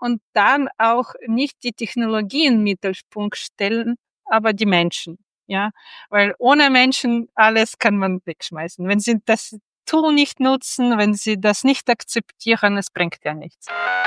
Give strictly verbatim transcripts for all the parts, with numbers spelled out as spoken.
und dann auch nicht die Technologie in den Mittelpunkt stellen, aber die Menschen. Ja, weil ohne Menschen alles kann man wegschmeißen. Wenn sie das Tool nicht nutzen, wenn sie das nicht akzeptieren, es bringt ja nichts.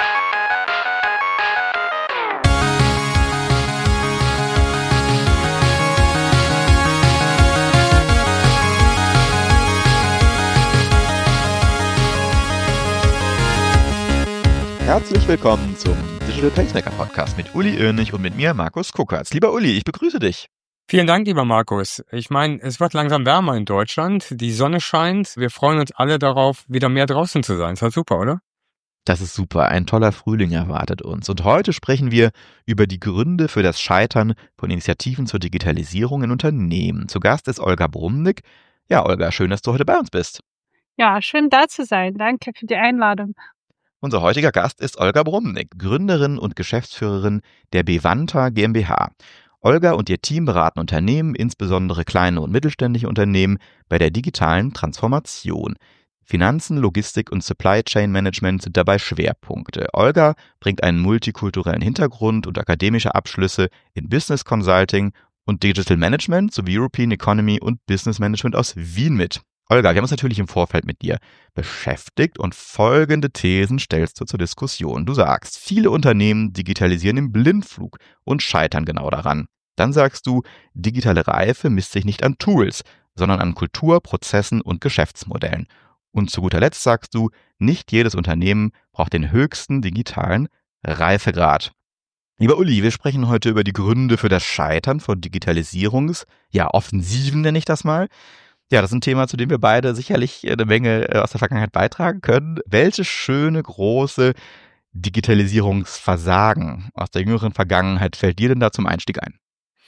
Herzlich willkommen zum Digital Pacemaker Podcast mit Uli Oehnig und mit mir, Markus Kuckertz. Lieber Uli, ich begrüße dich. Vielen Dank, lieber Markus. Ich meine, es wird langsam wärmer in Deutschland. Die Sonne scheint. Wir freuen uns alle darauf, wieder mehr draußen zu sein. Ist halt super, oder? Das ist super. Ein toller Frühling erwartet uns. Und heute sprechen wir über die Gründe für das Scheitern von Initiativen zur Digitalisierung in Unternehmen. Zu Gast ist Olga Brumnick. Ja, Olga, schön, dass du heute bei uns bist. Ja, schön da zu sein. Danke für die Einladung. Unser heutiger Gast ist Olga Brumnick, Gründerin und Geschäftsführerin der Bewanta GmbH. Olga und ihr Team beraten Unternehmen, insbesondere kleine und mittelständische Unternehmen, bei der digitalen Transformation. Finanzen, Logistik und Supply Chain Management sind dabei Schwerpunkte. Olga bringt einen multikulturellen Hintergrund und akademische Abschlüsse in Business Consulting und Digital Management sowie European Economy und Business Management aus Wien mit. Olga, wir haben uns natürlich im Vorfeld mit dir beschäftigt und folgende Thesen stellst du zur Diskussion. Du sagst, viele Unternehmen digitalisieren im Blindflug und scheitern genau daran. Dann sagst du, digitale Reife misst sich nicht an Tools, sondern an Kultur, Prozessen und Geschäftsmodellen. Und zu guter Letzt sagst du, nicht jedes Unternehmen braucht den höchsten digitalen Reifegrad. Lieber Uli, wir sprechen heute über die Gründe für das Scheitern von Digitalisierungs-, ja, Offensiven nenne ich das mal. Ja, das ist ein Thema, zu dem wir beide sicherlich eine Menge aus der Vergangenheit beitragen können. Welche schöne, große Digitalisierungsversagen aus der jüngeren Vergangenheit fällt dir denn da zum Einstieg ein?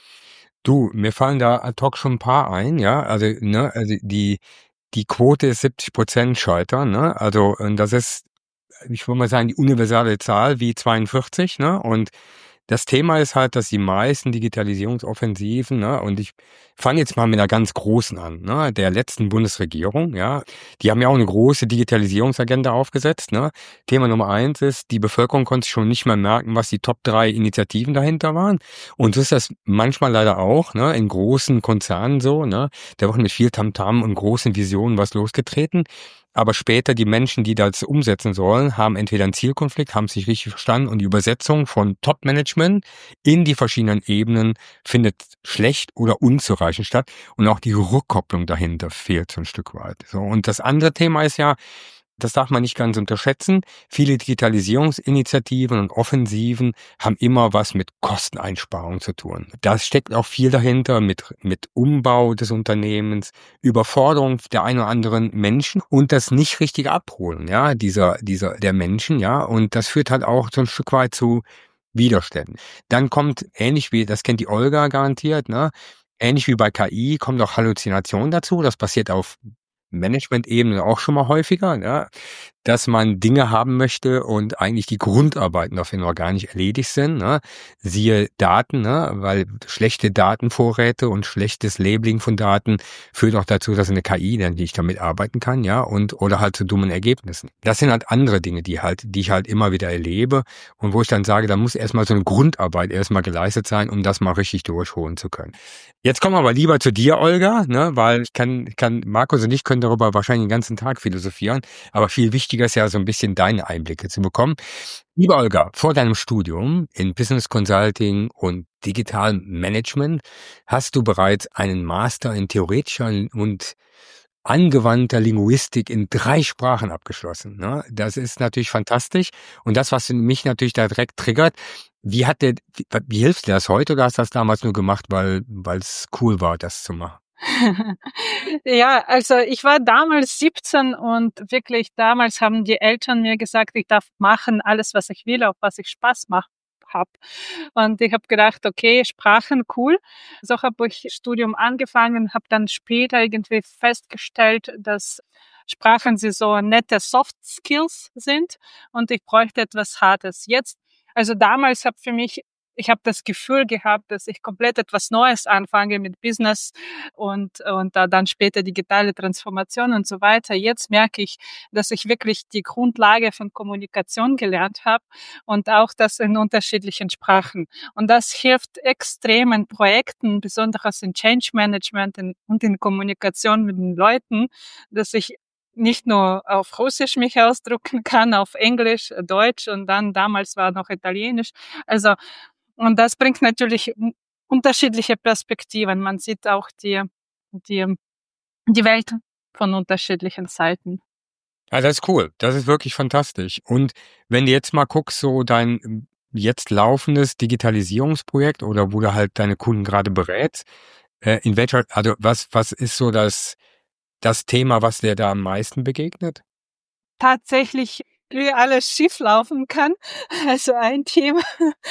Du, mir fallen da ad hoc schon ein paar ein, ja. Also, ne, also die, die Quote ist siebzig Prozent Scheitern, ne. Also, und das ist, ich würde mal sagen, die universale Zahl wie zweiundvierzig, ne. Und das Thema ist halt, dass die meisten Digitalisierungsoffensiven, ne, und ich fange jetzt mal mit einer ganz großen an, ne, der letzten Bundesregierung, ja, die haben ja auch eine große Digitalisierungsagenda aufgesetzt, ne. Thema Nummer eins ist, die Bevölkerung konnte sich schon nicht mehr merken, was die Top drei Initiativen dahinter waren. Und so ist das manchmal leider auch, ne, in großen Konzernen so, ne. Da wird mit viel Tamtam und großen Visionen was losgetreten. Aber später die Menschen, die das umsetzen sollen, haben entweder einen Zielkonflikt, haben es nicht richtig verstanden und die Übersetzung von Top-Management in die verschiedenen Ebenen findet schlecht oder unzureichend statt und auch die Rückkopplung dahinter fehlt so ein Stück weit. So, und das andere Thema ist ja, das darf man nicht ganz unterschätzen. Viele Digitalisierungsinitiativen und Offensiven haben immer was mit Kosteneinsparung zu tun. Da steckt auch viel dahinter mit, mit Umbau des Unternehmens, Überforderung der ein oder anderen Menschen und das nicht richtig abholen, ja, dieser, dieser, der Menschen, ja. Und das führt halt auch so ein Stück weit zu Widerständen. Dann kommt, ähnlich wie, das kennt die Olga garantiert, ne, ähnlich wie bei K I, kommt auch Halluzination dazu. Das passiert auf Management-Ebene auch schon mal häufiger, ja, dass man Dinge haben möchte und eigentlich die Grundarbeiten dafür noch gar nicht erledigt sind, ne? Siehe Daten, ne? Weil schlechte Datenvorräte und schlechtes Labeling von Daten führt auch dazu, dass eine K I dann nicht damit arbeiten kann, ja, und oder halt zu dummen Ergebnissen. Das sind halt andere Dinge, die halt, die ich halt immer wieder erlebe und wo ich dann sage, da muss erstmal so eine Grundarbeit erstmal geleistet sein, um das mal richtig durchholen zu können. Jetzt kommen wir aber lieber zu dir, Olga, ne, weil ich kann, kann, Markus und ich können darüber wahrscheinlich den ganzen Tag philosophieren, aber viel wichtiger ist ja so ein bisschen deine Einblicke zu bekommen. Liebe Olga, vor deinem Studium in Business Consulting und Digital Management hast du bereits einen Master in theoretischer und angewandter Linguistik in drei Sprachen abgeschlossen. Ne? Das ist natürlich fantastisch. Und das, was mich natürlich da direkt triggert, wie hat der, wie, wie hilft dir das heute oder hast du das damals nur gemacht, weil weil es cool war, das zu machen? Ja, also ich war damals siebzehn und wirklich damals haben die Eltern mir gesagt, ich darf machen alles, was ich will, auf was ich Spaß mache. Hab. Und ich habe gedacht, okay, Sprachen, cool. So habe ich Studium angefangen, habe dann später irgendwie festgestellt, dass Sprachen sie so nette Soft Skills sind und ich bräuchte etwas Hartes. Jetzt, also damals habe für mich ich habe das Gefühl gehabt, dass ich komplett etwas Neues anfange mit Business und, und da dann später digitale Transformation und so weiter. Jetzt merke ich, dass ich wirklich die Grundlage von Kommunikation gelernt habe und auch das in unterschiedlichen Sprachen. Und das hilft extrem in Projekten, besonders in Change Management und in Kommunikation mit den Leuten, dass ich nicht nur auf Russisch mich ausdrücken kann, auf Englisch, Deutsch und dann damals war noch Italienisch. Also, und das bringt natürlich unterschiedliche Perspektiven. Man sieht auch die, die, die Welt von unterschiedlichen Seiten. Ja, das ist cool. Das ist wirklich fantastisch. Und wenn du jetzt mal guckst, so dein jetzt laufendes Digitalisierungsprojekt oder wo du halt deine Kunden gerade berätst, äh, in welcher, also was, was ist so das, das Thema, was dir da am meisten begegnet? Tatsächlich, wie alles schieflaufen kann. Also ein Thema.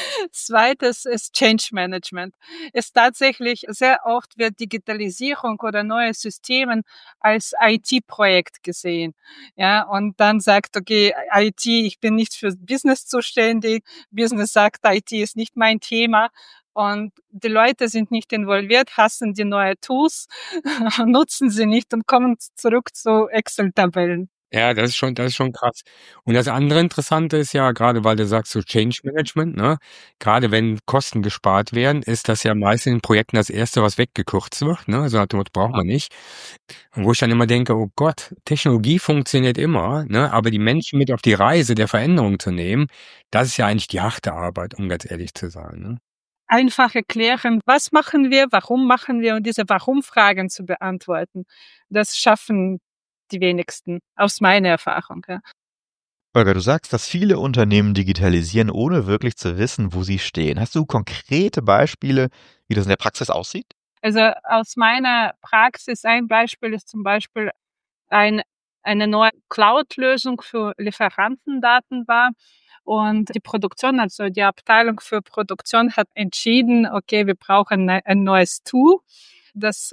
Zweites ist Change Management. Ist tatsächlich sehr oft wird Digitalisierung oder neue Systeme als I T-Projekt gesehen. Ja, und dann sagt, okay, I T, ich bin nicht für Business zuständig. Business sagt, I T ist nicht mein Thema. Und die Leute sind nicht involviert, hassen die neuen Tools, nutzen sie nicht und kommen zurück zu Excel-Tabellen. Ja, das ist schon, das ist schon krass. Und das andere Interessante ist ja, gerade weil du sagst, so Change Management, ne? Gerade wenn Kosten gespart werden, ist das ja meist in den Projekten das Erste, was weggekürzt wird, ne? So nach dem Motto, braucht man nicht. Und wo ich dann immer denke, oh Gott, Technologie funktioniert immer, ne? Aber die Menschen mit auf die Reise der Veränderung zu nehmen, das ist ja eigentlich die harte Arbeit, um ganz ehrlich zu sein, ne? Einfach erklären, was machen wir, warum machen wir und diese Warum-Fragen zu beantworten. Das schaffen die wenigsten, aus meiner Erfahrung. Ja. Olga, du sagst, dass viele Unternehmen digitalisieren, ohne wirklich zu wissen, wo sie stehen. Hast du konkrete Beispiele, wie das in der Praxis aussieht? Also aus meiner Praxis, ein Beispiel ist zum Beispiel ein, eine neue Cloud-Lösung für Lieferantendaten war. Und die Produktion, also die Abteilung für Produktion hat entschieden, okay, wir brauchen ein neues Tool, das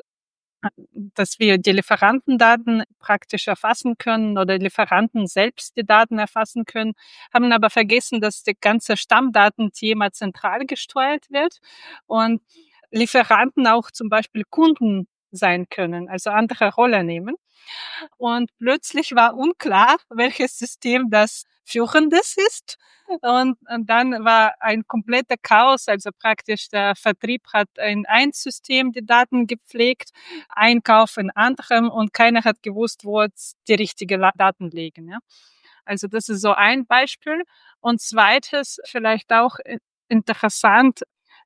dass wir die Lieferantendaten praktisch erfassen können oder Lieferanten selbst die Daten erfassen können, haben aber vergessen, dass das ganze Stammdatenthema zentral gesteuert wird und Lieferanten auch zum Beispiel Kunden sein können, also andere Rolle nehmen. Und plötzlich war unklar, welches System das führendes ist. Und, und dann war ein kompletter Chaos, also praktisch der Vertrieb hat in ein System die Daten gepflegt, Einkauf in anderem und keiner hat gewusst, wo jetzt die richtigen Daten liegen. Ja. Also das ist so ein Beispiel. Und zweites, vielleicht auch interessant,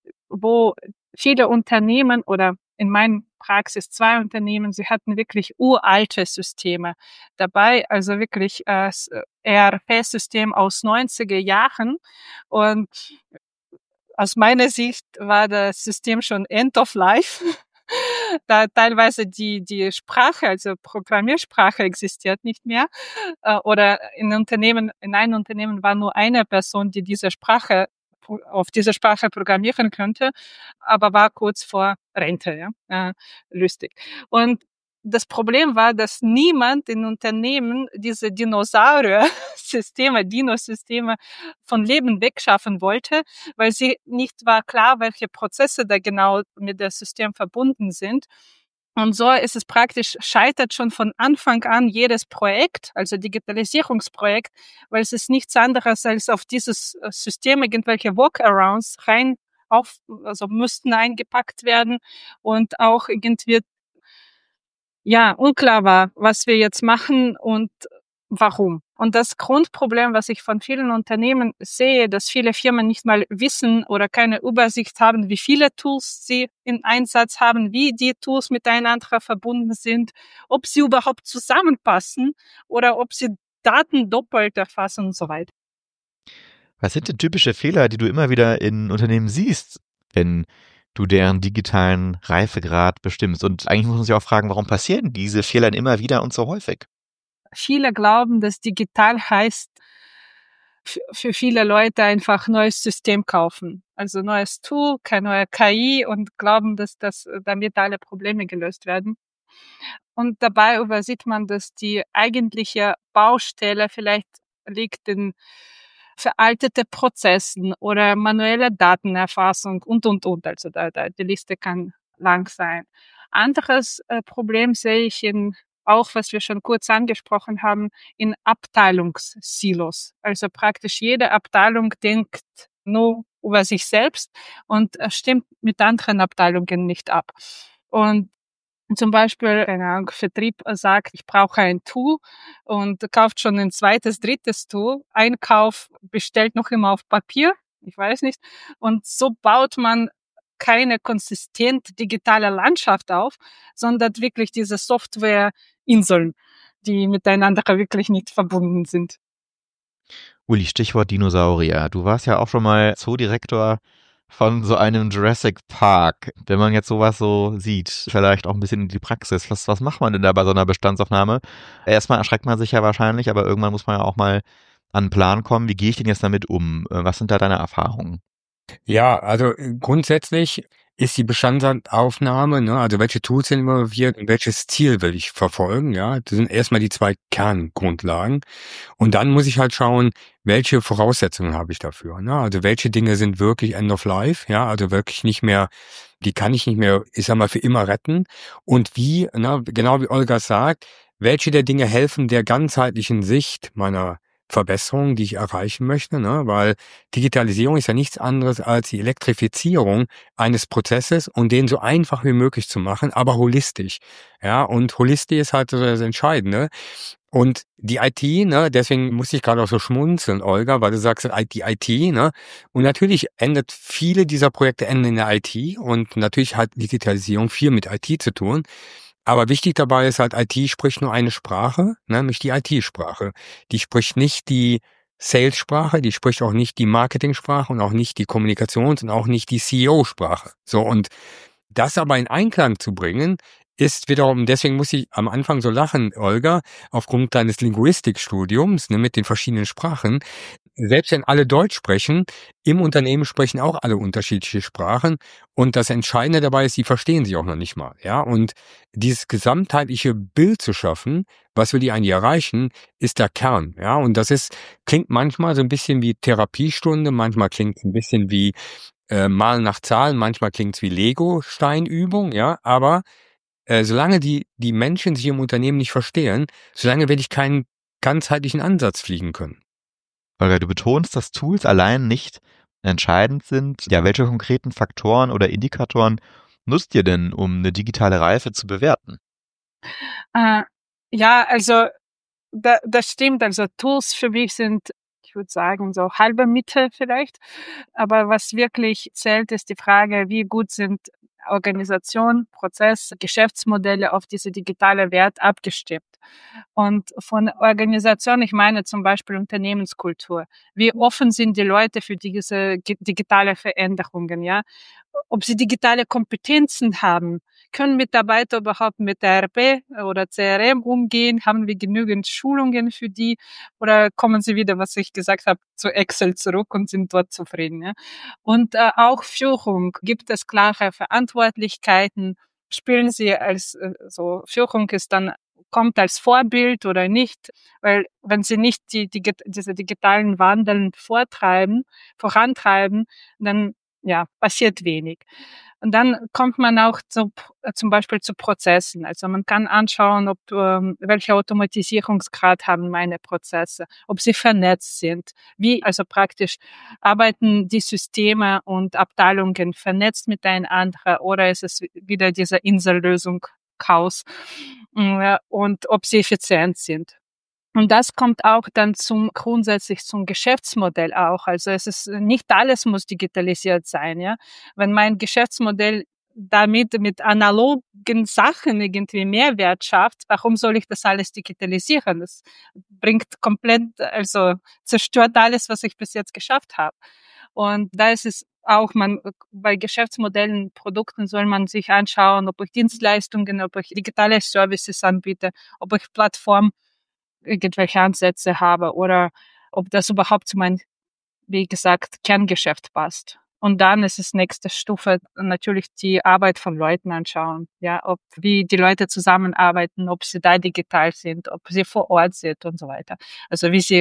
wo viele Unternehmen oder in meiner Praxis zwei Unternehmen, sie hatten wirklich uralte Systeme dabei, also wirklich äh, E R P-System aus neunziger Jahren. Und aus meiner Sicht war das System schon End of Life. Da teilweise die, die Sprache, also Programmiersprache existiert nicht mehr. Oder in Unternehmen, in einem Unternehmen war nur eine Person, die diese Sprache auf diese Sprache programmieren könnte, aber war kurz vor Rente, ja, äh, lustig. Und das Problem war, dass niemand in Unternehmen diese Dinosaurier-Systeme, Dino-Systeme von Leben wegschaffen wollte, weil sie nicht war klar, welche Prozesse da genau mit dem System verbunden sind. Und so ist es praktisch, scheitert schon von Anfang an jedes Projekt, also Digitalisierungsprojekt, weil es ist nichts anderes als auf dieses System irgendwelche Workarounds rein auf, also müssten eingepackt werden und auch irgendwie, ja, unklar war, was wir jetzt machen und warum. Und das Grundproblem, was ich von vielen Unternehmen sehe, dass viele Firmen nicht mal wissen oder keine Übersicht haben, wie viele Tools sie in Einsatz haben, wie die Tools miteinander verbunden sind, ob sie überhaupt zusammenpassen oder ob sie Daten doppelt erfassen und so weiter. Was sind denn typische Fehler, die du immer wieder in Unternehmen siehst, wenn du deren digitalen Reifegrad bestimmst? Und eigentlich muss man sich auch fragen, warum passieren diese Fehler immer wieder und so häufig? Viele glauben, dass digital heißt, für viele Leute einfach neues System kaufen. Also neues Tool, keine neue K I und glauben, dass das damit alle Probleme gelöst werden. Und dabei übersieht man, dass die eigentliche Baustelle vielleicht liegt in veraltete Prozessen oder manuelle Datenerfassung und, und, und. Also da, da, die Liste kann lang sein. Anderes äh, Problem sehe ich in, auch was wir schon kurz angesprochen haben, in Abteilungssilos. Also praktisch jede Abteilung denkt nur über sich selbst und äh, stimmt mit anderen Abteilungen nicht ab. Und zum Beispiel, keine Ahnung, Vertrieb sagt, ich brauche ein Tool und kauft schon ein zweites, drittes Tool. Einkauf bestellt noch immer auf Papier, ich weiß nicht. Und so baut man keine konsistent digitale Landschaft auf, sondern wirklich diese Softwareinseln, die miteinander wirklich nicht verbunden sind. Uli, Stichwort Dinosaurier. Du warst ja auch schon mal Zoodirektor von so einem Jurassic Park. Wenn man jetzt sowas so sieht, vielleicht auch ein bisschen in die Praxis, was, was macht man denn da bei so einer Bestandsaufnahme? Erstmal erschreckt man sich ja wahrscheinlich, aber irgendwann muss man ja auch mal an einen Plan kommen. Wie gehe ich denn jetzt damit um? Was sind da deine Erfahrungen? Ja, also äh, grundsätzlich ist die Bestandsaufnahme, ne, also welche Tools sind involviert und welches Ziel will ich verfolgen, ja, das sind erstmal die zwei Kerngrundlagen. Und dann muss ich halt schauen, welche Voraussetzungen habe ich dafür, ne, also welche Dinge sind wirklich End of Life, ja, also wirklich nicht mehr, die kann ich nicht mehr, ich sag mal, für immer retten. Und wie, ne, genau wie Olga sagt, welche der Dinge helfen der ganzheitlichen Sicht meiner Verbesserungen, die ich erreichen möchte, ne? Weil Digitalisierung ist ja nichts anderes als die Elektrifizierung eines Prozesses und den so einfach wie möglich zu machen, aber holistisch. Ja, und holistisch ist halt so das Entscheidende. Und die I T, ne, deswegen musste ich gerade auch so schmunzeln, Olga, weil du sagst, die I T, ne, und natürlich endet viele dieser Projekte enden in der I T und natürlich hat Digitalisierung viel mit I T zu tun. Aber wichtig dabei ist halt, I T spricht nur eine Sprache, nämlich die I T-Sprache. Die spricht nicht die Sales-Sprache, die spricht auch nicht die Marketing-Sprache und auch nicht die Kommunikations- und auch nicht die C E O-Sprache. So, und das aber in Einklang zu bringen, ist wiederum, deswegen muss ich am Anfang so lachen, Olga, aufgrund deines Linguistikstudiums, ne, mit den verschiedenen Sprachen. Selbst wenn alle Deutsch sprechen, im Unternehmen sprechen auch alle unterschiedliche Sprachen. Und das Entscheidende dabei ist, sie verstehen sich auch noch nicht mal, ja. Und dieses gesamtheitliche Bild zu schaffen, was will die eigentlich erreichen, ist der Kern, ja. Und das ist, klingt manchmal so ein bisschen wie Therapiestunde, manchmal klingt es ein bisschen wie äh, Malen nach Zahlen, manchmal klingt es wie Lego-Steinübung, ja. Aber äh, solange die, die Menschen sich im Unternehmen nicht verstehen, solange werde ich keinen ganzheitlichen Ansatz fliegen können. Olga, du betonst, dass Tools allein nicht entscheidend sind. Ja, welche konkreten Faktoren oder Indikatoren nutzt ihr denn, um eine digitale Reife zu bewerten? Äh, ja, also da, das stimmt. Also Tools für mich sind, ich würde sagen, so halbe Miete vielleicht. Aber was wirklich zählt, ist die Frage, wie gut sind Organisation, Prozess, Geschäftsmodelle auf diese digitale Wert abgestimmt. Und von Organisation, ich meine zum Beispiel Unternehmenskultur. Wie offen sind die Leute für diese digitale Veränderungen, ja? Ob sie digitale Kompetenzen haben? Können Mitarbeiter überhaupt mit E R P oder C R M umgehen? Haben wir genügend Schulungen für die? Oder kommen sie wieder, was ich gesagt habe, zu Excel zurück und sind dort zufrieden? Ja? Und äh, auch Führung. Gibt es klare Verantwortlichkeiten? Spielen sie als, äh, so, Führung ist dann, kommt als Vorbild oder nicht? Weil wenn sie nicht die, die, diese digitalen Wandeln vortreiben, vorantreiben, dann ja, passiert wenig. Und dann kommt man auch zu, zum Beispiel zu Prozessen. Also man kann anschauen, ob ähm, welcher Automatisierungsgrad haben meine Prozesse, ob sie vernetzt sind, wie also praktisch arbeiten die Systeme und Abteilungen vernetzt miteinander oder ist es wieder diese Insellösung Chaos und ob sie effizient sind. Und das kommt auch dann zum, grundsätzlich zum Geschäftsmodell auch. Also es ist, nicht alles muss digitalisiert sein, ja. Wenn mein Geschäftsmodell damit mit analogen Sachen irgendwie Mehrwert schafft, warum soll ich das alles digitalisieren? Das bringt komplett, also zerstört alles, was ich bis jetzt geschafft habe. Und da ist es auch, man, bei Geschäftsmodellen, Produkten soll man sich anschauen, ob ich Dienstleistungen, ob ich digitale Services anbiete, ob ich Plattform irgendwelche Ansätze habe oder ob das überhaupt zu meinem, wie gesagt, Kerngeschäft passt. Und dann ist es nächste Stufe natürlich die Arbeit von Leuten anschauen, ja, ob wie die Leute zusammenarbeiten, ob sie da digital sind, ob sie vor Ort sind und so weiter. Also wie sie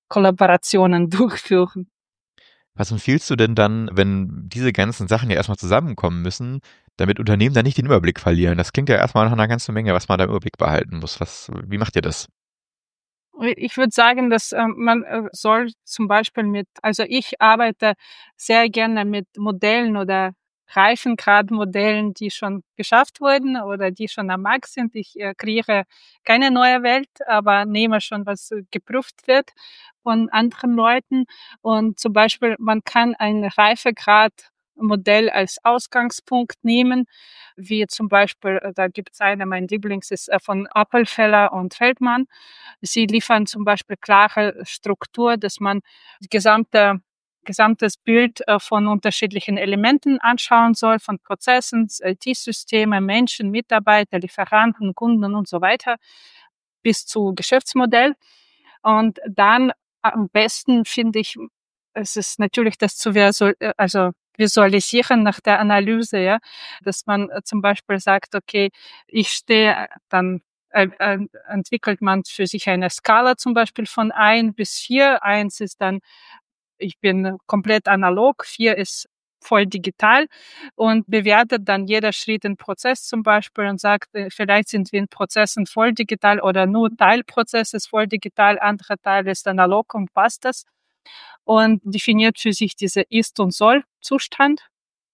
Kollaborationen durchführen. Was empfiehlst du denn dann, wenn diese ganzen Sachen ja erstmal zusammenkommen müssen, damit Unternehmen dann nicht den Überblick verlieren? Das klingt ja erstmal nach einer ganzen Menge, was man da im Überblick behalten muss. Was, wie macht ihr das? Ich würde sagen, dass ähm, man äh, soll zum Beispiel mit, also ich arbeite sehr gerne mit Modellen oder Reifengradmodellen, die schon geschafft wurden oder die schon am Markt sind. Ich äh, kreiere keine neue Welt, aber nehme schon, was äh, geprüft wird von anderen Leuten. Und zum Beispiel, man kann ein Reifegradmodell als Ausgangspunkt nehmen, wie zum Beispiel, äh, da gibt es eine, mein Lieblings ist äh, von Appelfeller und Feldmann. Sie liefern zum Beispiel klare Struktur, dass man das gesamte gesamtes Bild äh, von unterschiedlichen Elementen anschauen soll, von Prozessen, I T-Systeme, Menschen, Mitarbeiter, Lieferanten, Kunden und so weiter, bis zu Geschäftsmodell. Und dann am besten finde ich, es ist natürlich das zu visual, also visualisieren nach der Analyse, ja, dass man äh, zum Beispiel sagt, okay, ich stehe dann äh, äh, entwickelt man für sich eine Skala zum Beispiel von ein bis vier. Eins ist dann, ich bin komplett analog, vier ist voll digital und bewertet dann jeder Schritt im Prozess zum Beispiel und sagt, äh, vielleicht sind wir in Prozessen voll digital oder nur Teilprozess ist voll digital, anderer Teil ist analog und passt das und definiert für sich diese Ist- und Soll-Zustand.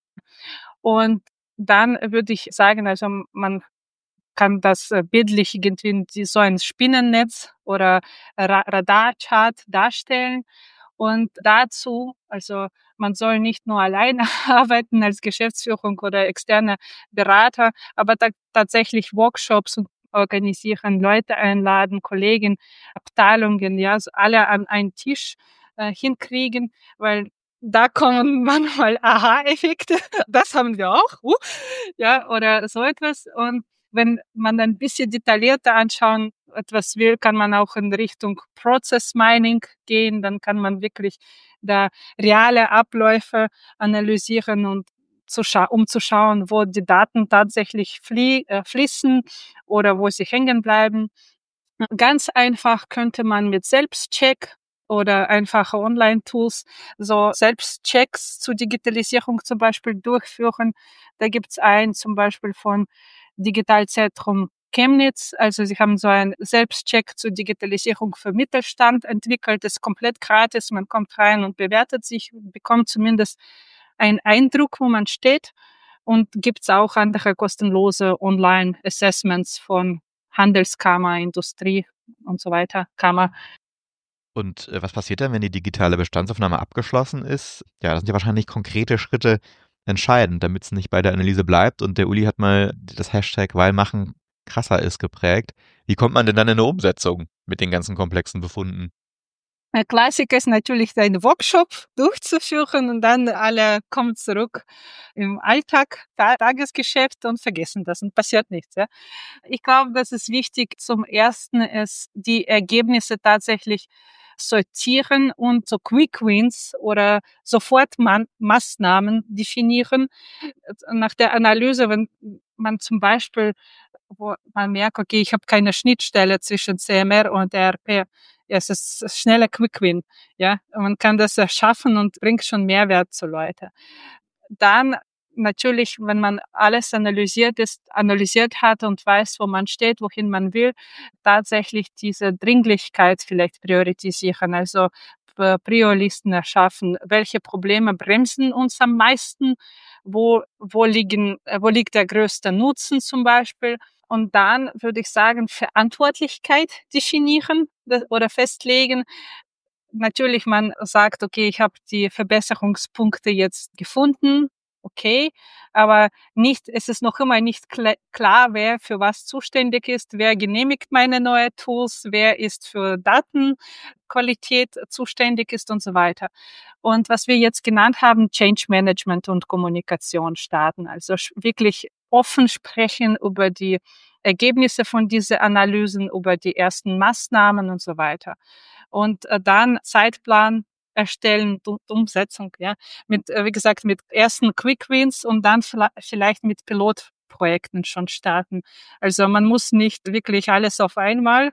Und dann würde ich sagen, also man kann das äh, bildlich irgendwie in so ein Spinnennetz oder Ra Radarchart darstellen. Und dazu, also man soll nicht nur alleine arbeiten als Geschäftsführung oder externe Berater, aber ta tatsächlich Workshops und organisieren, Leute einladen, Kollegen, Abteilungen, ja, so alle an einen Tisch äh, hinkriegen, weil da kommen manchmal Aha-Effekte. Das haben wir auch, uh, ja, oder so etwas. Und wenn man ein bisschen detaillierter anschauen etwas will, kann man auch in Richtung Process Mining gehen. Dann kann man wirklich da reale Abläufe analysieren und zu scha- um zu schauen, wo die Daten tatsächlich flie äh, fließen oder wo sie hängen bleiben. Ganz einfach könnte man mit Selbstcheck oder einfache Online-Tools so Selbstchecks zur Digitalisierung zum Beispiel durchführen. Da gibt's einen zum Beispiel von Digitalzentrum Chemnitz. Also sie haben so einen Selbstcheck zur Digitalisierung für Mittelstand entwickelt. Das ist komplett gratis. Man kommt rein und bewertet sich, bekommt zumindest einen Eindruck, wo man steht. Und gibt's auch andere kostenlose Online-Assessments von Handelskammer, Industrie und so weiter, Kammer. Und äh, was passiert dann, wenn die digitale Bestandsaufnahme abgeschlossen ist? Ja, das sind ja wahrscheinlich konkrete Schritte entscheidend, damit es nicht bei der Analyse bleibt. Und der Uli hat mal das Hashtag weil machen krasser ist geprägt. Wie kommt man denn dann in eine Umsetzung mit den ganzen komplexen Befunden? Ein Klassiker ist natürlich einen Workshop durchzuführen und dann alle kommen zurück im Alltag, Tagesgeschäft und vergessen das und passiert nichts. Ja. Ich glaube, das ist wichtig. Zum Ersten ist die Ergebnisse tatsächlich sortieren und so Quick Wins oder Sofortmaßnahmen definieren. Nach der Analyse, wenn man zum Beispiel, wo man merkt, okay, ich habe keine Schnittstelle zwischen C M R und E R P. Ja, es ist ein schneller Quick Win. Ja, man kann das erschaffen und bringt schon Mehrwert zu Leuten. Dann natürlich, wenn man alles analysiert ist, analysiert hat und weiß, wo man steht, wohin man will, tatsächlich diese Dringlichkeit vielleicht priorisieren. Also äh, Priorlisten erschaffen. Welche Probleme bremsen uns am meisten? Wo, wo liegen, äh, wo liegt der größte Nutzen zum Beispiel? Und dann würde ich sagen, Verantwortlichkeit definieren oder festlegen. Natürlich, man sagt, okay, ich habe die Verbesserungspunkte jetzt gefunden, okay, aber nicht, es ist noch immer nicht kl- klar, wer für was zuständig ist, wer genehmigt meine neuen Tools, wer ist für Datenqualität zuständig ist und so weiter. Und was wir jetzt genannt haben, Change Management und Kommunikation starten, also wirklich offen sprechen über die Ergebnisse von diesen Analysen, über die ersten Maßnahmen und so weiter. Und äh, dann Zeitplan erstellen und Umsetzung, ja, mit, äh, wie gesagt, mit ersten Quick Wins und dann vielleicht mit Pilot Teilprojekten schon starten. Also man muss nicht wirklich alles auf einmal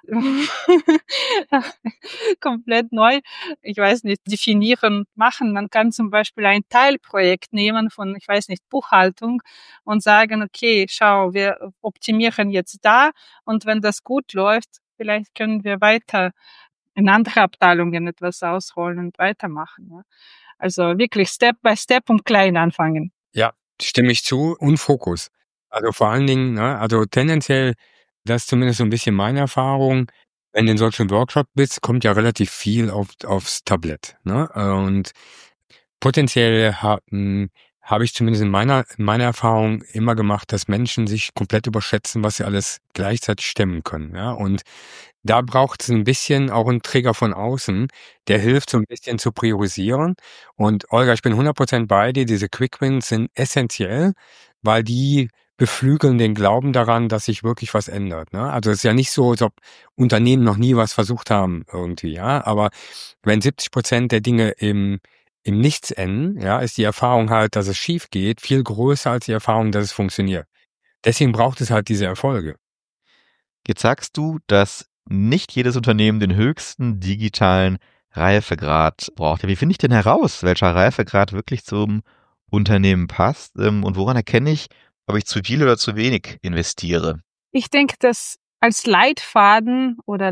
komplett neu, ich weiß nicht, definieren, machen. Man kann zum Beispiel ein Teilprojekt nehmen von, ich weiß nicht, Buchhaltung und sagen, okay, schau, wir optimieren jetzt da und wenn das gut läuft, vielleicht können wir weiter in andere Abteilungen etwas ausrollen und weitermachen. Ja. Also wirklich Step by Step und klein anfangen. Ja, stimme ich zu. Und Fokus. Also vor allen Dingen, ne, also tendenziell, das ist zumindest so ein bisschen meine Erfahrung, wenn du in solchen Workshops bist, kommt ja relativ viel auf, aufs Tablett. Ne? Und potenziell haben habe ich zumindest in meiner, in meiner Erfahrung immer gemacht, dass Menschen sich komplett überschätzen, was sie alles gleichzeitig stemmen können. Ja? Und da braucht es ein bisschen auch einen Trigger von außen, der hilft so ein bisschen zu priorisieren. Und Olga, ich bin hundert Prozent bei dir, diese Quick Wins sind essentiell, weil die beflügeln den Glauben daran, dass sich wirklich was ändert. Ne? Also es ist ja nicht so, als ob Unternehmen noch nie was versucht haben irgendwie, ja. Aber wenn siebzig Prozent der Dinge im im Nichts enden, ja, ist die Erfahrung halt, dass es schief geht, viel größer als die Erfahrung, dass es funktioniert. Deswegen braucht es halt diese Erfolge. Jetzt sagst du, dass nicht jedes Unternehmen den höchsten digitalen Reifegrad braucht. Ja, wie finde ich denn heraus, welcher Reifegrad wirklich zum Unternehmen passt? Ähm, und woran erkenne ich, ob ich zu viel oder zu wenig investiere? Ich denke, dass als Leitfaden oder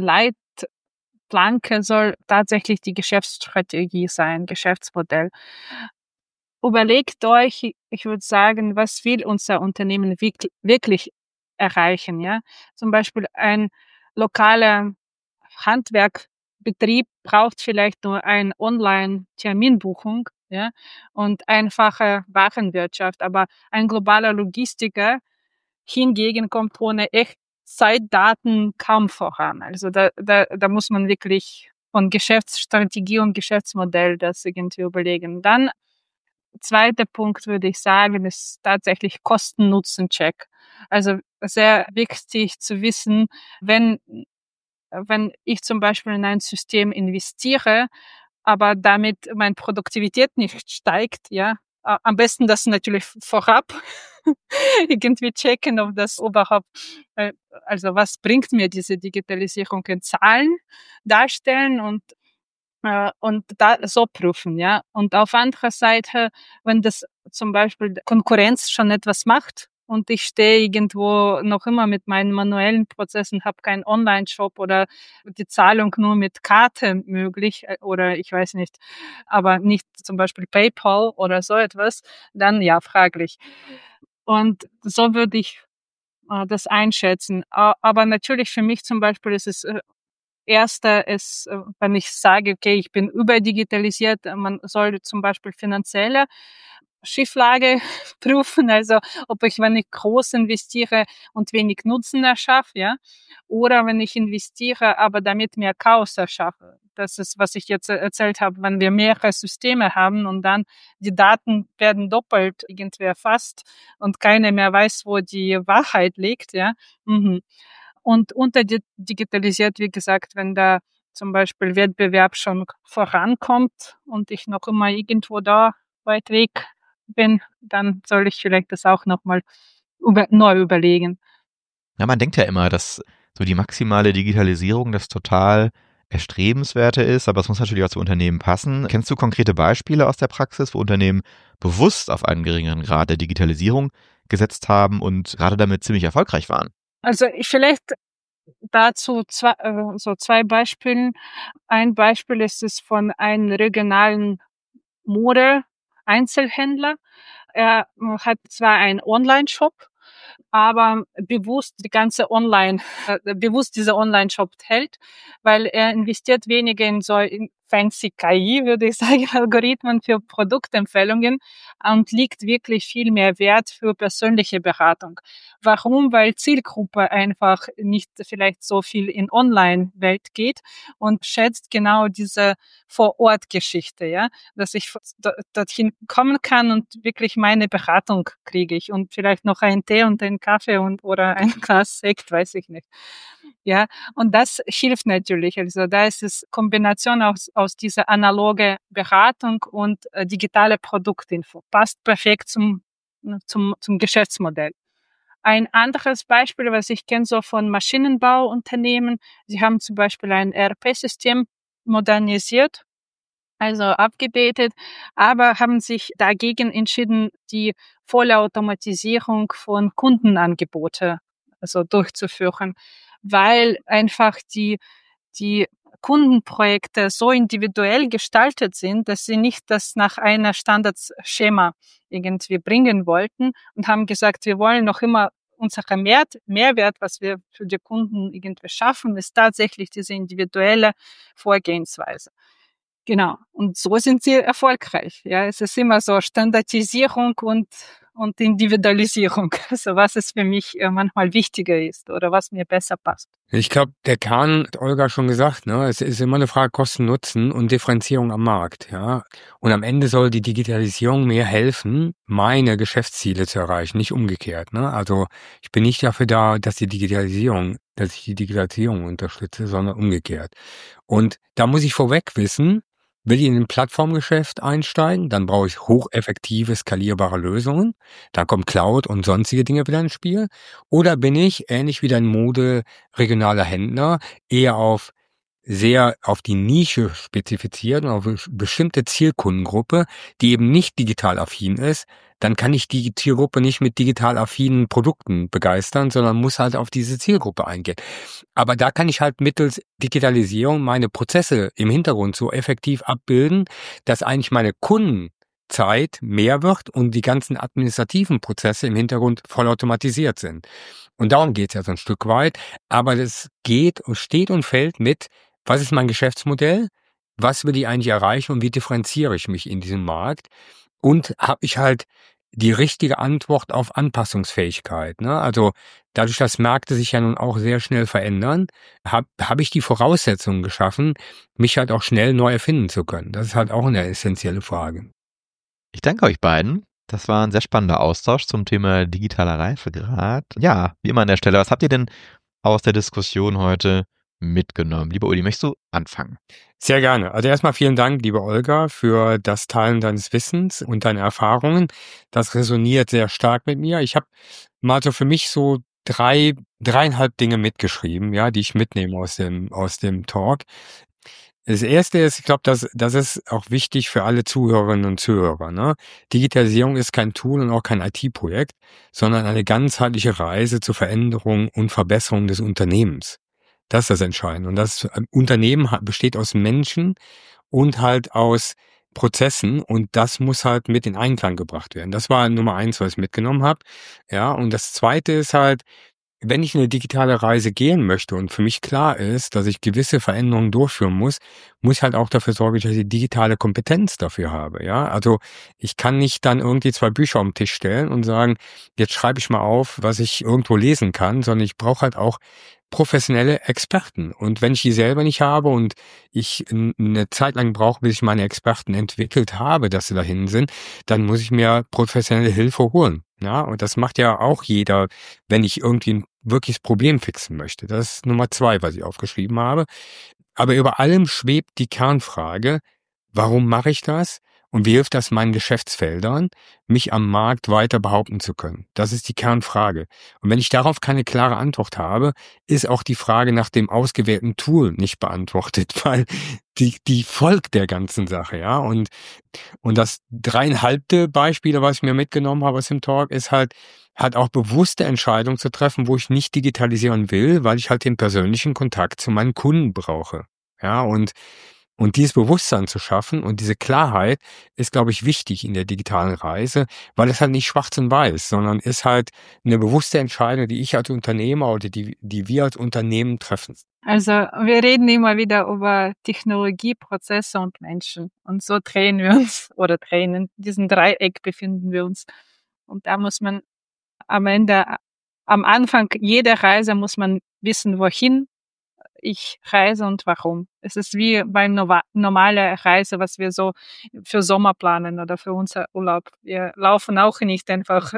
Leitplanke soll tatsächlich die Geschäftsstrategie sein, Geschäftsmodell. Überlegt euch, ich würde sagen, was will unser Unternehmen wirklich erreichen, ja? Zum Beispiel ein lokaler Handwerkbetrieb braucht vielleicht nur eine Online-Terminbuchung, ja, und einfache Warenwirtschaft, aber ein globaler Logistiker hingegen kommt ohne Echtzeitdaten kaum voran. Also da, da, da muss man wirklich von Geschäftsstrategie und Geschäftsmodell das irgendwie überlegen. Dann zweiter Punkt würde ich sagen, ist tatsächlich Kosten-Nutzen-Check. Also sehr wichtig zu wissen, wenn, wenn ich zum Beispiel in ein System investiere, aber damit meine Produktivität nicht steigt, ja, am besten das natürlich vorab irgendwie checken, ob das überhaupt, äh, also was bringt mir diese Digitalisierung in Zahlen darstellen und äh, und da so prüfen, ja. Und auf anderer Seite, wenn das zum Beispiel Konkurrenz schon etwas macht und ich stehe irgendwo noch immer mit meinen manuellen Prozessen, habe keinen Online-Shop oder die Zahlung nur mit Karte möglich äh, oder ich weiß nicht, aber nicht zum Beispiel PayPal oder so etwas, dann ja, fraglich. Und so würde ich äh, das einschätzen. A- Aber natürlich für mich zum Beispiel ist es äh, Erster ist, äh, wenn ich sage, okay, ich bin überdigitalisiert, äh, man sollte zum Beispiel finanzielle Schieflage prüfen, also ob ich, wenn ich groß investiere und wenig Nutzen erschaffe, ja, oder wenn ich investiere, aber damit mehr Chaos erschaffe. Das ist, was ich jetzt erzählt habe, wenn wir mehrere Systeme haben und dann die Daten werden doppelt irgendwie erfasst und keiner mehr weiß, wo die Wahrheit liegt, ja. Mhm. Und unterdigitalisiert, wie gesagt, wenn da zum Beispiel Wettbewerb schon vorankommt und ich noch immer irgendwo da weit weg bin, dann soll ich vielleicht das auch nochmal über, neu überlegen. Ja, man denkt ja immer, dass so die maximale Digitalisierung das total Erstrebenswerte ist, aber es muss natürlich auch zu Unternehmen passen. Kennst du konkrete Beispiele aus der Praxis, wo Unternehmen bewusst auf einen geringeren Grad der Digitalisierung gesetzt haben und gerade damit ziemlich erfolgreich waren? Also ich vielleicht dazu zwei, äh, so zwei Beispielen. Ein Beispiel ist es von einem regionalen Mode-Einzelhändler. Er hat zwar einen Online-Shop, aber bewusst die ganze Online, äh, bewusst dieser Online-Shop hält, weil er investiert weniger in so in fancy K I, würde ich sagen, Algorithmen für Produktempfehlungen und liegt wirklich viel mehr Wert für persönliche Beratung. Warum? Weil Zielgruppe einfach nicht vielleicht so viel in Online-Welt geht und schätzt genau diese Vor-Ort-Geschichte, ja, dass ich dorthin kommen kann und wirklich meine Beratung kriege ich und vielleicht noch einen Tee und einen Kaffee und oder ein Glas Sekt, weiß ich nicht. Ja, und das hilft natürlich. Also da ist es Kombination aus, aus dieser analoge Beratung und äh, digitale Produktinfo. Passt perfekt zum, zum, zum Geschäftsmodell. Ein anderes Beispiel, was ich kenne, so von Maschinenbauunternehmen, sie haben zum Beispiel ein E R P-System modernisiert, also abgedatet, aber haben sich dagegen entschieden, die volle Automatisierung von Kundenangebote also durchzuführen, weil einfach die die Kundenprojekte so individuell gestaltet sind, dass sie nicht das nach einer Standardschema irgendwie bringen wollten und haben gesagt, wir wollen noch immer unser Mehrwert, Mehrwert, was wir für die Kunden irgendwie schaffen, ist tatsächlich diese individuelle Vorgehensweise. Genau. Und so sind sie erfolgreich. Ja, es ist immer so Standardisierung und, und Individualisierung. Also was es für mich manchmal wichtiger ist oder was mir besser passt. Ich glaube, der Kern hat Olga schon gesagt, ne? Es ist immer eine Frage Kosten-Nutzen und Differenzierung am Markt, ja. Und am Ende soll die Digitalisierung mir helfen, meine Geschäftsziele zu erreichen, nicht umgekehrt, ne? Also ich bin nicht dafür da, dass die Digitalisierung, dass ich die Digitalisierung unterstütze, sondern umgekehrt. Und da muss ich vorweg wissen, will ich in ein Plattformgeschäft einsteigen, dann brauche ich hocheffektive, skalierbare Lösungen. Dann kommt Cloud und sonstige Dinge wieder ins Spiel. Oder bin ich, ähnlich wie dein Mode, regionaler Händler, eher auf sehr auf die Nische spezifiziert und auf eine bestimmte Zielkundengruppe, die eben nicht digital affin ist, dann kann ich die Zielgruppe nicht mit digital affinen Produkten begeistern, sondern muss halt auf diese Zielgruppe eingehen. Aber da kann ich halt mittels Digitalisierung meine Prozesse im Hintergrund so effektiv abbilden, dass eigentlich meine Kundenzeit mehr wird und die ganzen administrativen Prozesse im Hintergrund vollautomatisiert sind. Und darum geht es ja so ein Stück weit. Aber das geht und steht und fällt mit, was ist mein Geschäftsmodell? Was will ich eigentlich erreichen und wie differenziere ich mich in diesem Markt? Und habe ich halt die richtige Antwort auf Anpassungsfähigkeit, ne? Also dadurch, dass Märkte sich ja nun auch sehr schnell verändern, habe hab ich die Voraussetzungen geschaffen, mich halt auch schnell neu erfinden zu können. Das ist halt auch eine essentielle Frage. Ich danke euch beiden. Das war ein sehr spannender Austausch zum Thema digitaler Reifegrad. Ja, wie immer an der Stelle, was habt ihr denn aus der Diskussion heute mitgenommen? Lieber Uli, möchtest du anfangen? Sehr gerne. Also erstmal vielen Dank, liebe Olga, für das Teilen deines Wissens und deiner Erfahrungen. Das resoniert sehr stark mit mir. Ich habe mal so für mich so drei, dreieinhalb Dinge mitgeschrieben, ja, die ich mitnehme aus dem, aus dem Talk. Das erste ist, ich glaube, das, das ist auch wichtig für alle Zuhörerinnen und Zuhörer, ne? Digitalisierung ist kein Tool und auch kein I T-Projekt, sondern eine ganzheitliche Reise zur Veränderung und Verbesserung des Unternehmens. Das ist das Entscheidende. Und das Unternehmen besteht aus Menschen und halt aus Prozessen und das muss halt mit in Einklang gebracht werden. Das war Nummer eins, was ich mitgenommen habe. Ja, und das zweite ist halt, wenn ich eine digitale Reise gehen möchte und für mich klar ist, dass ich gewisse Veränderungen durchführen muss, muss ich halt auch dafür sorgen, dass ich die digitale Kompetenz dafür habe. Ja, also ich kann nicht dann irgendwie zwei Bücher auf den Tisch stellen und sagen, jetzt schreibe ich mal auf, was ich irgendwo lesen kann, sondern ich brauche halt auch professionelle Experten. Und wenn ich die selber nicht habe und ich eine Zeit lang brauche, bis ich meine Experten entwickelt habe, dass sie dahin sind, dann muss ich mir professionelle Hilfe holen. Ja, und das macht ja auch jeder, wenn ich irgendwie ein wirkliches Problem fixen möchte. Das ist Nummer zwei, was ich aufgeschrieben habe. Aber über allem schwebt die Kernfrage, warum mache ich das? Und wie hilft das meinen Geschäftsfeldern, mich am Markt weiter behaupten zu können? Das ist die Kernfrage. Und wenn ich darauf keine klare Antwort habe, ist auch die Frage nach dem ausgewählten Tool nicht beantwortet, weil die, die folgt der ganzen Sache, ja. Und, und das dreieinhalbte Beispiel, was ich mir mitgenommen habe aus dem Talk, ist halt, halt auch bewusste Entscheidungen zu treffen, wo ich nicht digitalisieren will, weil ich halt den persönlichen Kontakt zu meinen Kunden brauche. Ja, und Und dieses Bewusstsein zu schaffen und diese Klarheit ist, glaube ich, wichtig in der digitalen Reise, weil es halt nicht schwarz und weiß, sondern ist halt eine bewusste Entscheidung, die ich als Unternehmer oder die, die wir als Unternehmen treffen. Also wir reden immer wieder über Technologie, Prozesse und Menschen. Und so drehen wir uns oder drehen in diesem Dreieck befinden wir uns. Und da muss man am Ende, am Anfang jeder Reise muss man wissen, wohin ich reise und warum. Es ist wie bei nova- normaler Reise, was wir so für Sommer planen oder für unser Urlaub. Wir laufen auch nicht einfach,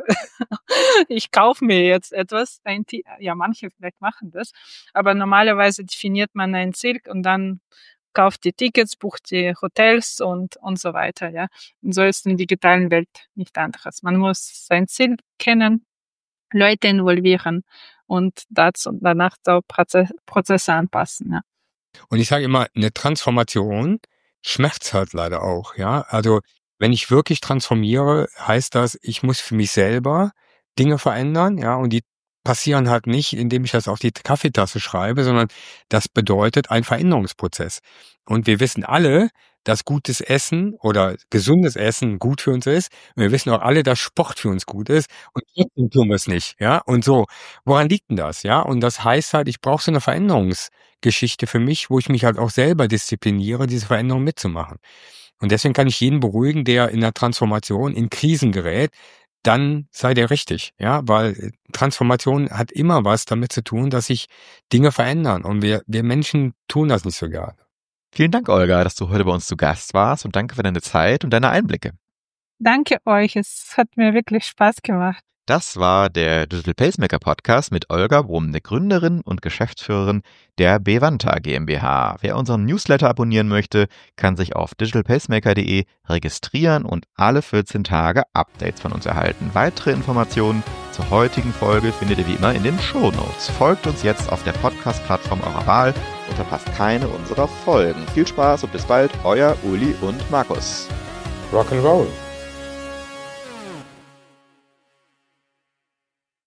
ich kaufe mir jetzt etwas. Ein Ti- ja, manche vielleicht machen das. Aber normalerweise definiert man ein Ziel und dann kauft die Tickets, bucht die Hotels und, und so weiter, ja. Und so ist in der digitalen Welt nicht anderes. Man muss sein Ziel kennen, Leute involvieren und dazu, danach so Prozess, Prozesse anpassen. Ja. Und ich sage immer, eine Transformation schmerzt halt leider auch. Ja, also wenn ich wirklich transformiere, heißt das, ich muss für mich selber Dinge verändern. Ja, und die passieren halt nicht, indem ich das auf die Kaffeetasse schreibe, sondern das bedeutet ein Veränderungsprozess. Und wir wissen alle, dass gutes Essen oder gesundes Essen gut für uns ist. Und wir wissen auch alle, dass Sport für uns gut ist. Und trotzdem tun wir es nicht. Ja, und so. Woran liegt denn das? Ja, und das heißt halt, ich brauche so eine Veränderungsgeschichte für mich, wo ich mich halt auch selber diszipliniere, diese Veränderung mitzumachen. Und deswegen kann ich jeden beruhigen, der in der Transformation in Krisen gerät, dann sei der richtig, ja, weil Transformation hat immer was damit zu tun, dass sich Dinge verändern und wir, wir Menschen tun das nicht so gerne. Vielen Dank, Olga, dass du heute bei uns zu Gast warst und danke für deine Zeit und deine Einblicke. Danke euch, es hat mir wirklich Spaß gemacht. Das war der Digital Pacemaker Podcast mit Olga Brumm, der Gründerin und Geschäftsführerin der Bevanta GmbH. Wer unseren Newsletter abonnieren möchte, kann sich auf digital pacemaker punkt de registrieren und alle vierzehn Tage Updates von uns erhalten. Weitere Informationen zur heutigen Folge findet ihr wie immer in den Shownotes. Folgt uns jetzt auf der Podcast-Plattform eurer Wahl und verpasst keine unserer Folgen. Viel Spaß und bis bald, euer Uli und Markus. Rock'n'Roll.